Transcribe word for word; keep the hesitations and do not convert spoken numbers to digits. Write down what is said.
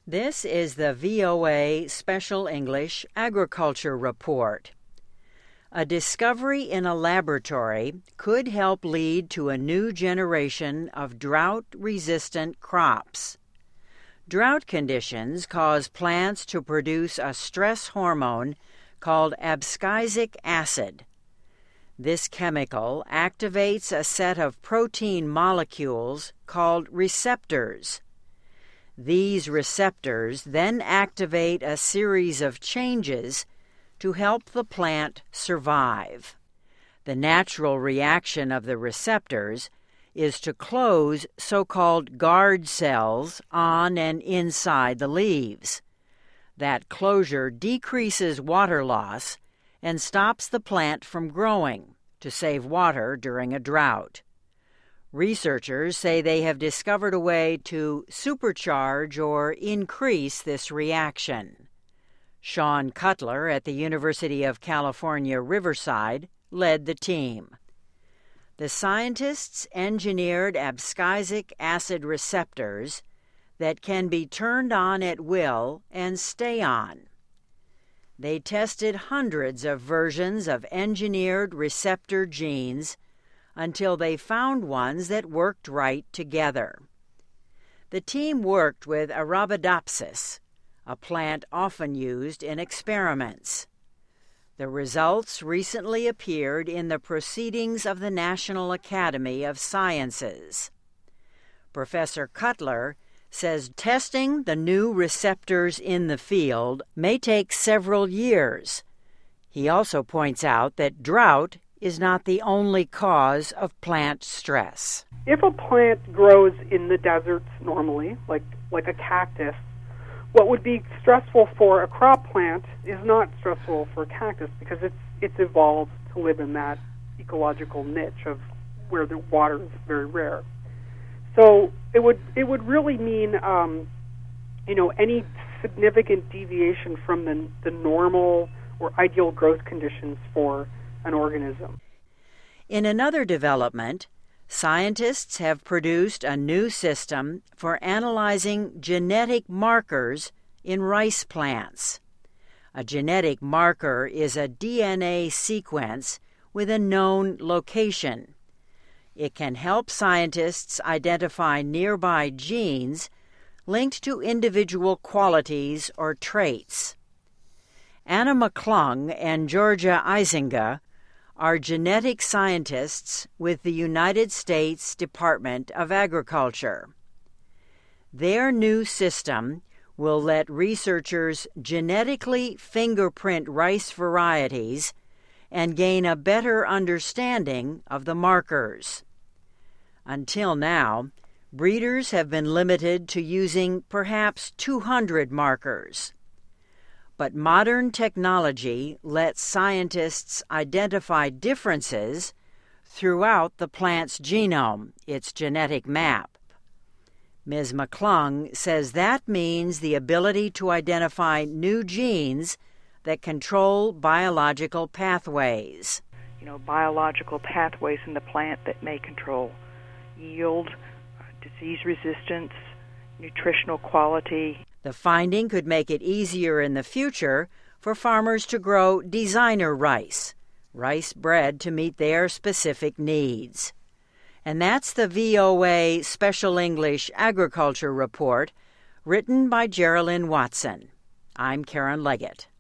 This is the V O A Special English Agriculture Report. A discovery in a laboratory could help lead to a new generation of drought-resistant crops. Drought conditions cause plants to produce a stress hormone called abscisic acid. This chemical activates a set of protein molecules called receptors. These receptors then activate a series of changes to help the plant survive. The natural reaction of the receptors is to close so-called guard cells on and inside the leaves. That closure decreases water loss and stops the plant from growing to save water during a drought. Researchers say they have discovered a way to supercharge or increase this reaction. Sean Cutler at the University of California, Riverside led the team. The scientists engineered abscisic acid receptors that can be turned on at will and stay on. They tested hundreds of versions of engineered receptor genes until they found ones that worked right together. The team worked with Arabidopsis, a plant often used in experiments. The results recently appeared in the Proceedings of the National Academy of Sciences. Professor Cutler says testing the new receptors in the field may take several years. He also points out that drought is not the only cause of plant stress. If a plant grows in the deserts normally, like, like a cactus, what would be stressful for a crop plant is not stressful for a cactus because it's, it's evolved to live in that ecological niche of where the water is very rare. So it would it would really mean, um, you know, any significant deviation from the, the normal or ideal growth conditions for an organism. In another development, scientists have produced a new system for analyzing genetic markers in rice plants. A genetic marker is a D N A sequence with a known location. It can help scientists identify nearby genes linked to individual qualities or traits. Anna McClung and Georgia Eisinga are genetic scientists with the United States Department of Agriculture. Their new system will let researchers genetically fingerprint rice varieties and gain a better understanding of the markers. Until now, breeders have been limited to using perhaps two hundred markers. But modern technology lets scientists identify differences throughout the plant's genome, its genetic map. Miz McClung says that means the ability to identify new genes that control biological pathways. You know, biological pathways in the plant that may control yield, disease resistance, nutritional quality. The finding could make it easier in the future for farmers to grow designer rice, rice bred to meet their specific needs. And that's the V O A Special English Agriculture Report, written by Geraldine Watson. I'm Karen Leggett.